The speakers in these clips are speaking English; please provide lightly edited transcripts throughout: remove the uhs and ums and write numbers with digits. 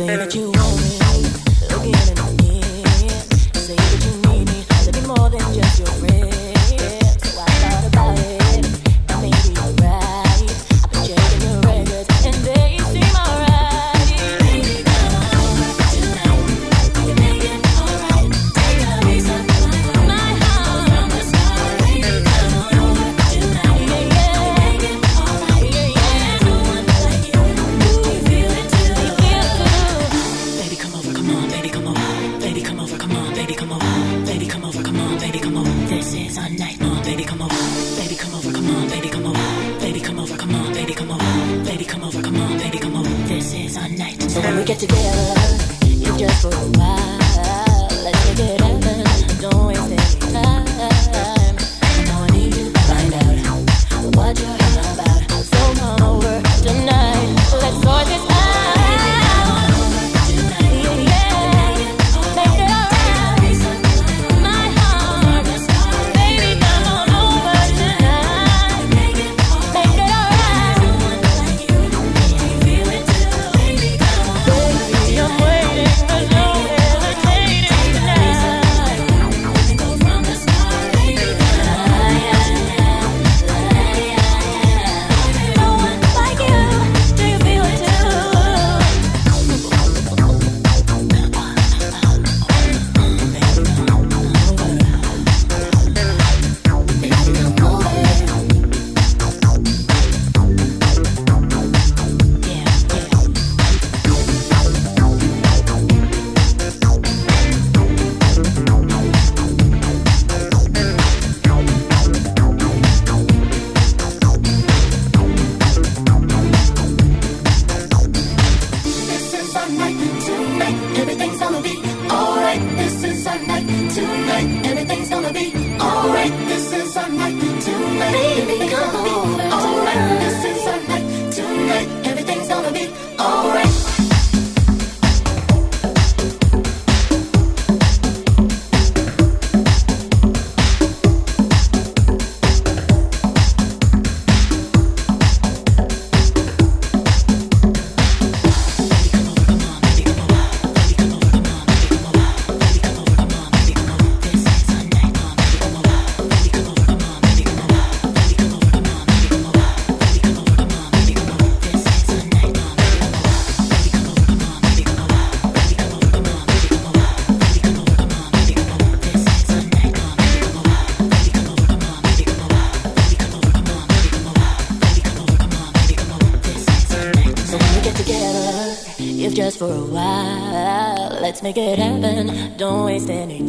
Make it happen, don't waste any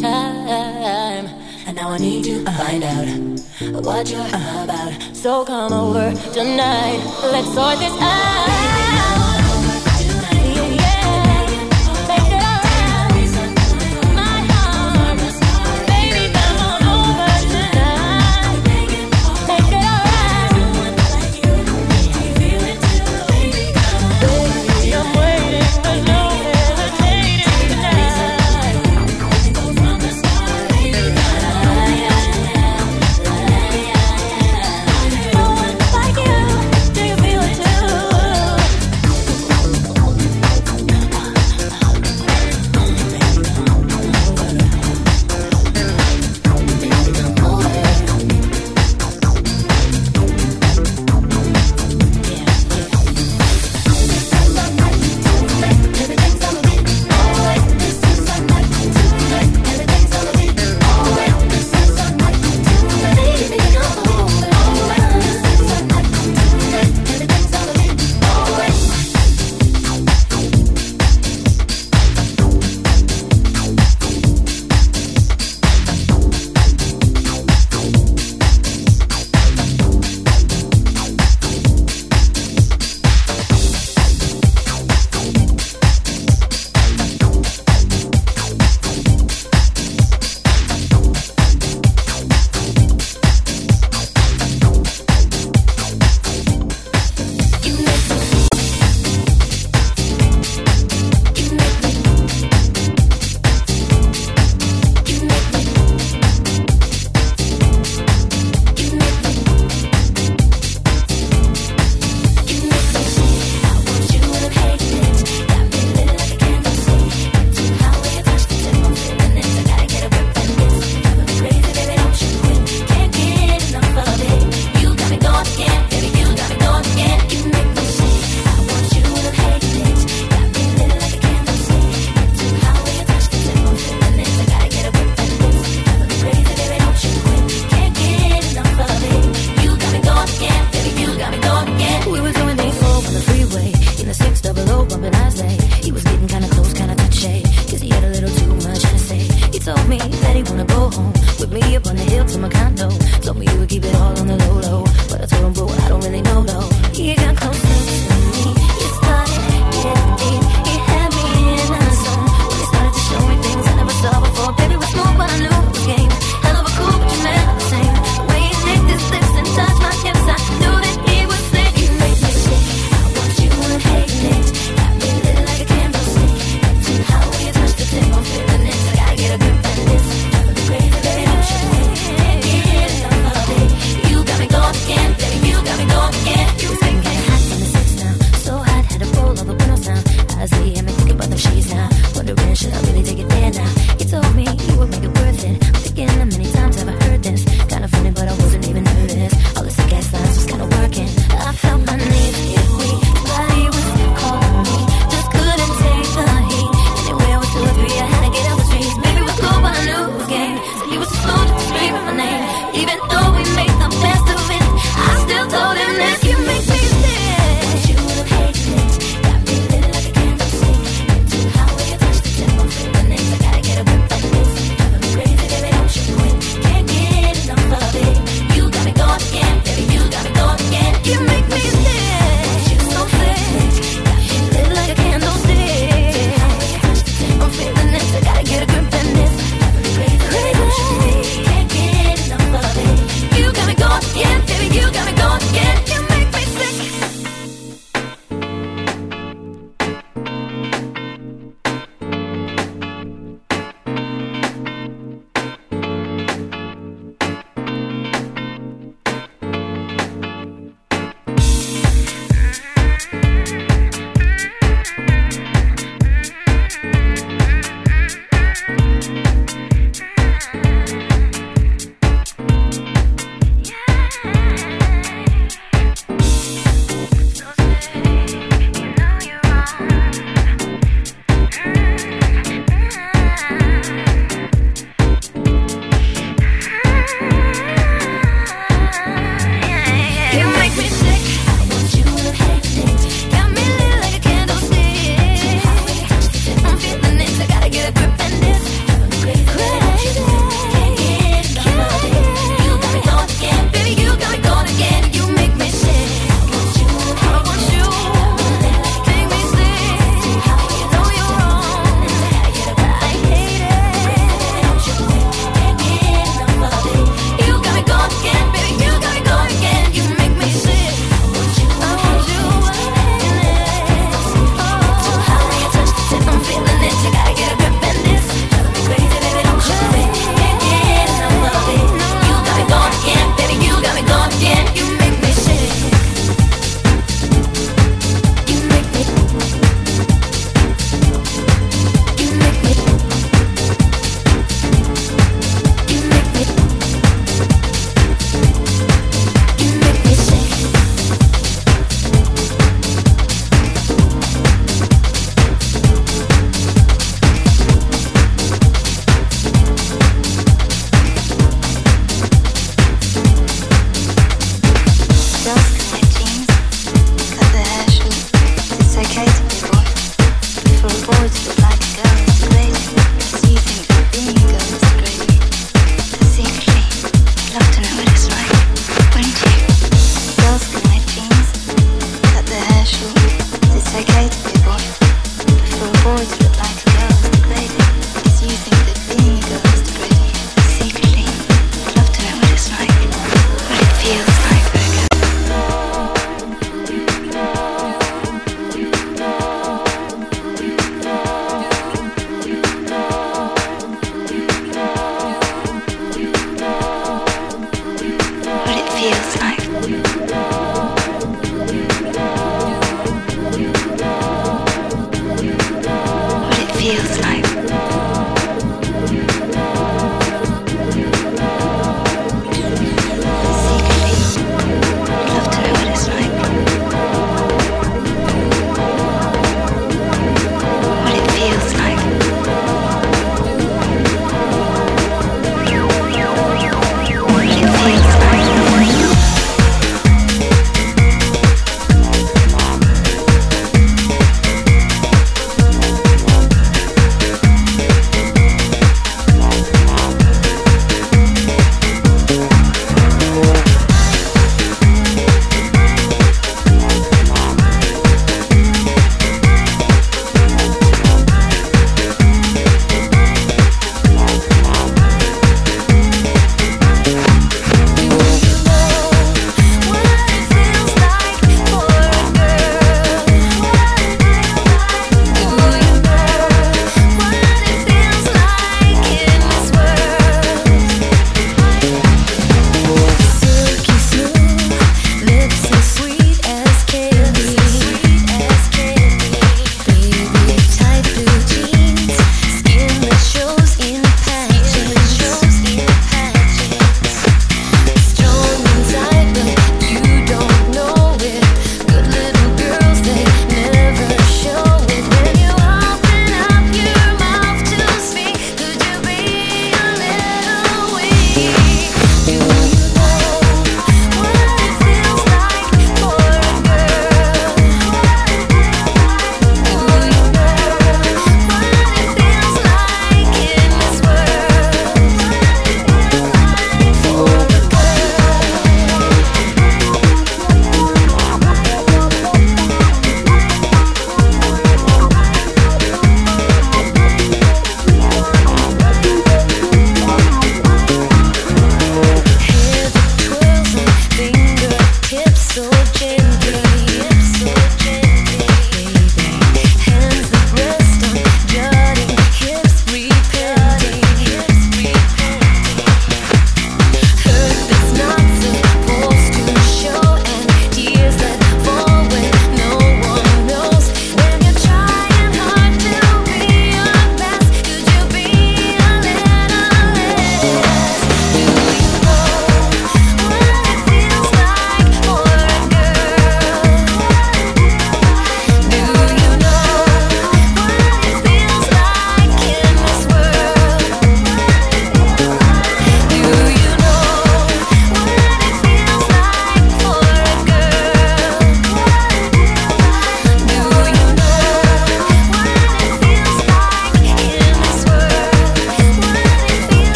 time. And now I need to find out what you're about. So come over tonight, let's sort this out. on the hill to my condo. Told me you would keep it all on the low low, but I told him, bro, I don't really know though. He got closer to me, he started getting deep. He had me in a zone when he started to show me things I never saw before. Baby was smooth, but I knew it was game. Hell of a cool, but you never the same. The way he licked his lips and touched my hips, I knew that he was sick. You make me sick. I want you and hating it. Got me lit like a candlestick. To how we touch the tip, I'm feeling it. I gotta get a grip on this. Driving me crazy, baby, don't you quit. Can't get enough of it. You got me going again, baby. You got me going again. You was making it hot from the six now. So hot, had a roll of a window sound. I see him and thinking about them sheets now. Wondering, should I really take it there now? He told me you would make it worth it. I'm thinking how many times have I heard this? Kinda funny, but I wasn't even nervous. All this gas lines was kinda working. I felt my knees get weak. Body was calling me. Just couldn't take the heat. Anywhere was 2 or 3, I had to get out the streets. Maybe it was cool, but I knew it was game. So he was slow to screaming my name. Even though we made the best of it, I still told him that you make me sick. Want you to hate it. Got me lit like a candlestick. Into how we touch the tip, I'm feeling it. I gotta get a grip on this. Driving me crazy, baby, don't you quit. Can't get enough of it. You got me going again, baby, you got me going again. You make me sick.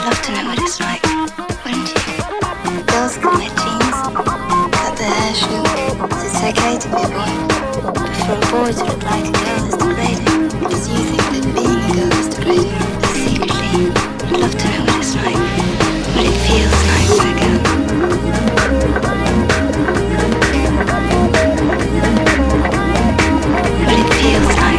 love to know what it's like, wouldn't you? Girls can wear jeans, cut their hair short, so it's okay to be a boy. But for a boy to look like a girl is degrading, because you think that being a girl is degrading. But secretly, I'd love to know what it's like, what it feels like for a girl. What it feels like.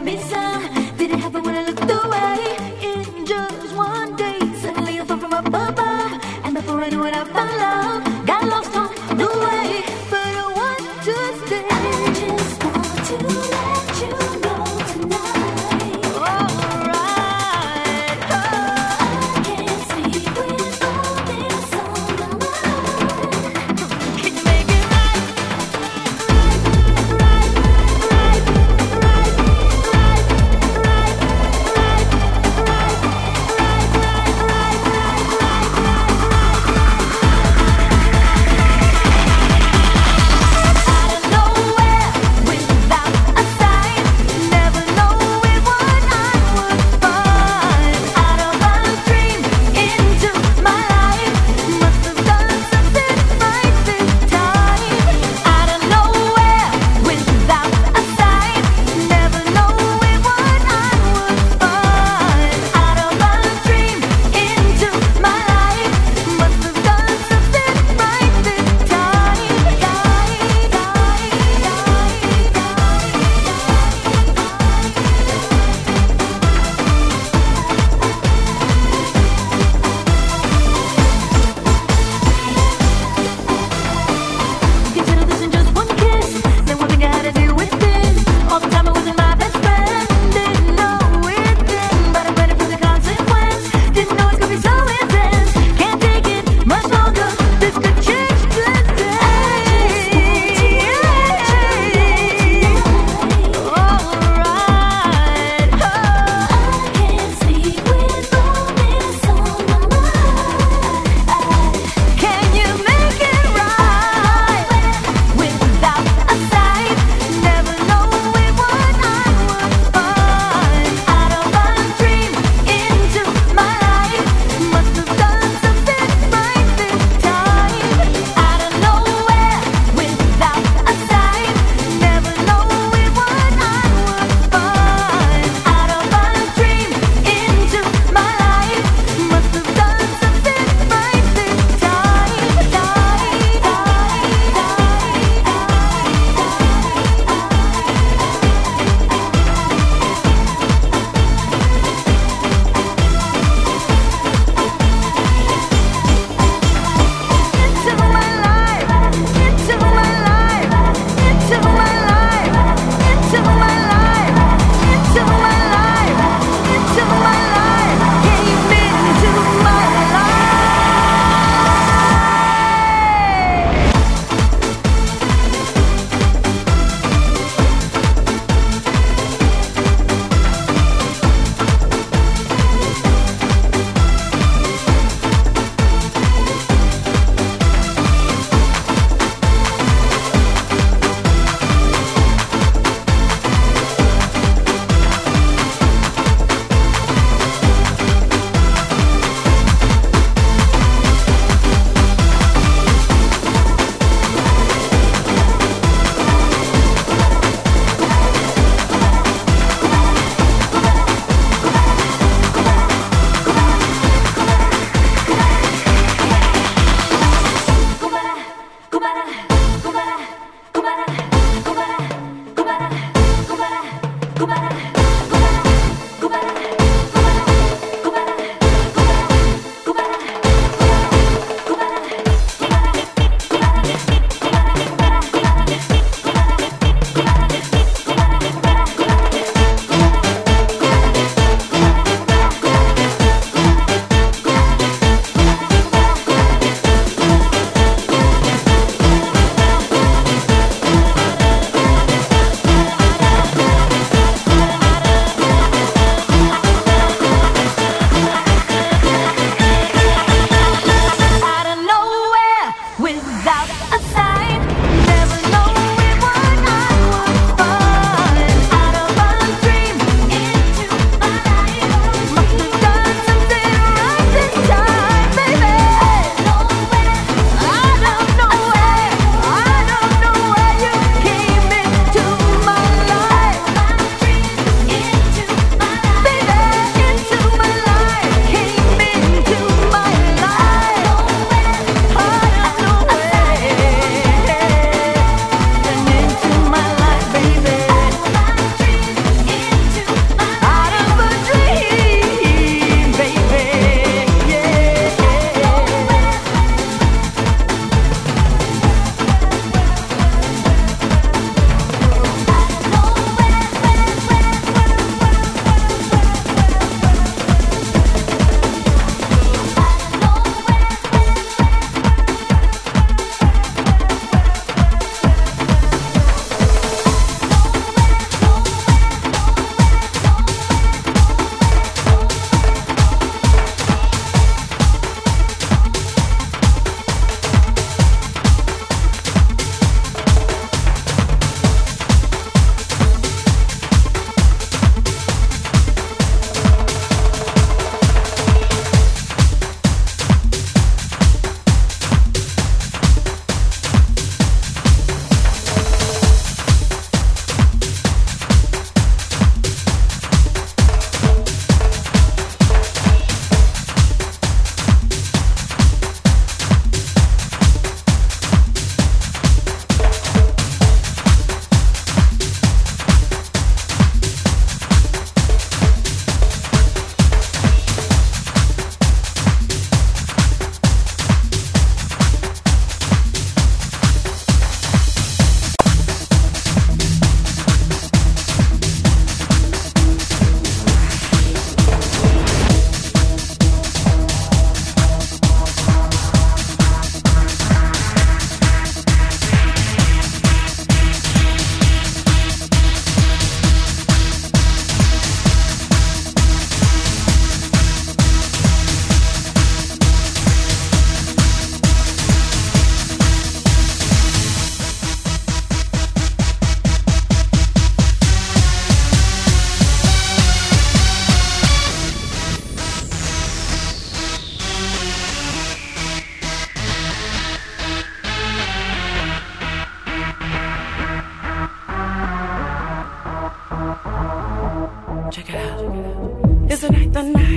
me some. Did it happen when I looked away? In just one day, suddenly I fell from up above, and before I knew it, I found love. Got lost on the way, but I want to stay. I just want to let you know tonight. Alright, I can't sleep with all this on my mind. Can you make it right? Right, right, right, right, right.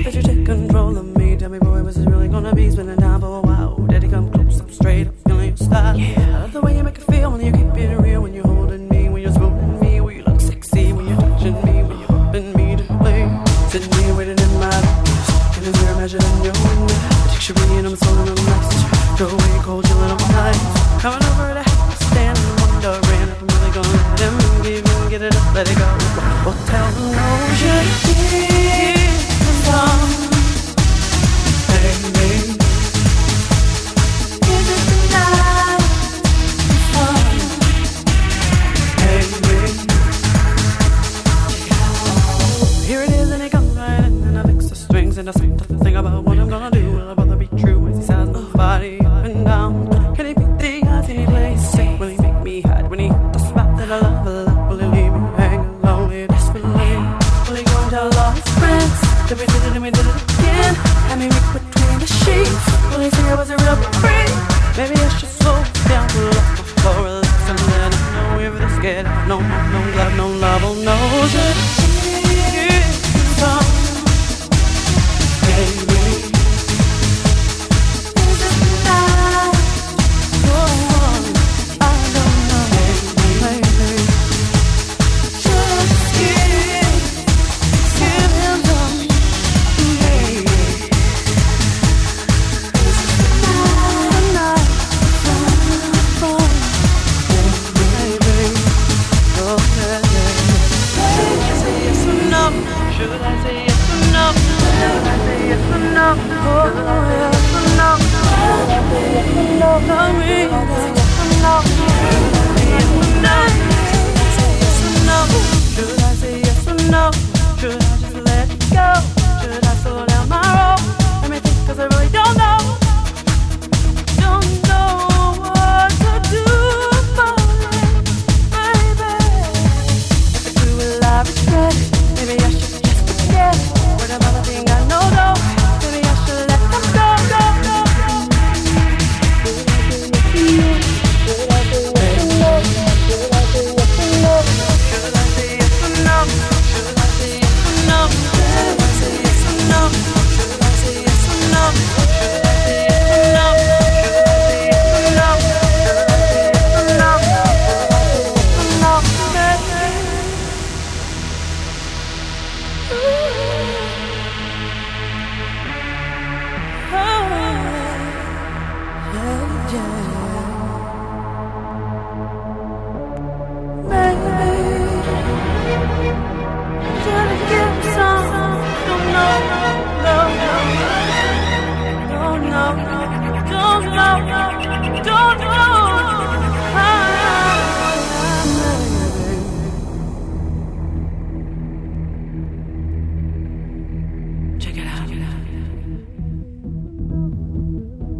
that you take control of me. Tell me, boy, was it really gonna be spending time for a while? Daddy, come close, I'm straight up feeling your style. I love the way you make it feel when you keep it real, when you're holding me, when you're spooning me, when you look sexy, when you're touching me, when you're bumping me to play. Sitting here waiting in my office, in this mirror measured in your window. Dictionary and I'm stolen on the message. Go away cold, chilling on my nights. Coming over to have to stand and wondering if I'm really gonna let him even get it up, let it go. Well, tell him no, je dis the song, baby. Is it the night, the sun, baby? Here it is and it comes right in and I fix the strings and I start to think about what I'm gonna do. Will I bother be true as he says my body up and down? Can he beat the odds? Can he play sick? Will he make me hide when he hit the spot that I love a lot? Will he leave me hanging lonely desperately? Will he go and tell all his friends that we did it and we did it again? Had me weak between the sheets. Will he say I was a real freak? Maybe I should slow down, pull up my floor, relax and let him know if this get out. No more, no love, no love, oh no.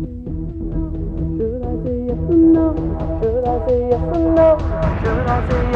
Should I say yes or no?